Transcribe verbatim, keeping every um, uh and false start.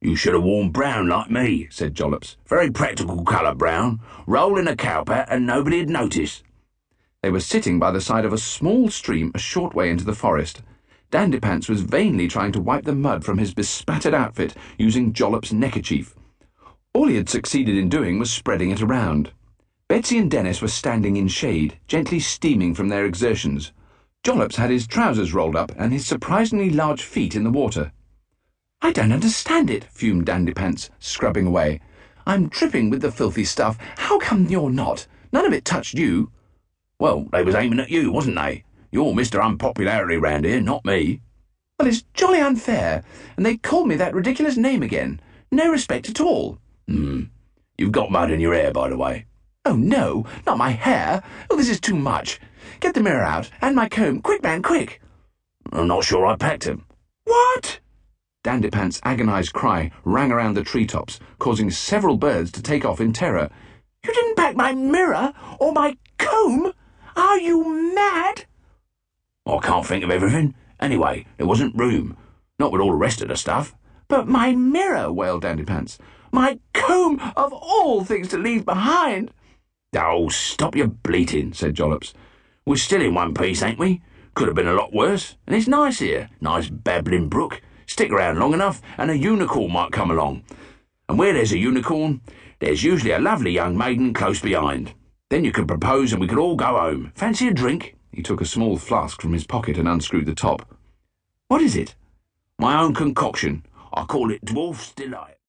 "You should have worn brown like me," said Jollops. "Very practical colour, brown. Roll in a cowpat and nobody'd notice." They were sitting by the side of a small stream a short way into the forest. Dandypants was vainly trying to wipe the mud from his bespattered outfit using Jollop's neckerchief. All he had succeeded in doing was spreading it around. Betsy and Dennis were standing in shade, gently steaming from their exertions. Jollops had his trousers rolled up and his surprisingly large feet in the water. "I don't understand it," fumed Dandypants, scrubbing away. "I'm dripping with the filthy stuff. How come you're not? None of it touched you." "Well, they was aiming at you, wasn't they? You're Mister Unpopularity round here, not me." "Well, it's jolly unfair, and they called me that ridiculous name again. No respect at all." Hmm. You've got mud in your hair, by the way." "Oh, no, not my hair. Oh, this is too much. Get the mirror out, and my comb. Quick, man, quick." "I'm not sure I packed him." "What?" Dandypants' agonized cry rang around the treetops, causing several birds to take off in terror. "You didn't pack my mirror or my comb? Are you mad?" "I can't think of everything. Anyway, there wasn't room. Not with all the rest of the stuff." "But my mirror," wailed Dandypants. "My comb, of all things to leave behind." "Oh, stop your bleating," said Jollops. "We're still in one piece, ain't we? Could have been a lot worse. And it's nice here. Nice babbling brook. Stick around long enough and a unicorn might come along. And where there's a unicorn, there's usually a lovely young maiden close behind. Then you could propose and we could all go home. Fancy a drink?" He took a small flask from his pocket and unscrewed the top. "What is it?" "My own concoction. I call it Dwarf's Delight."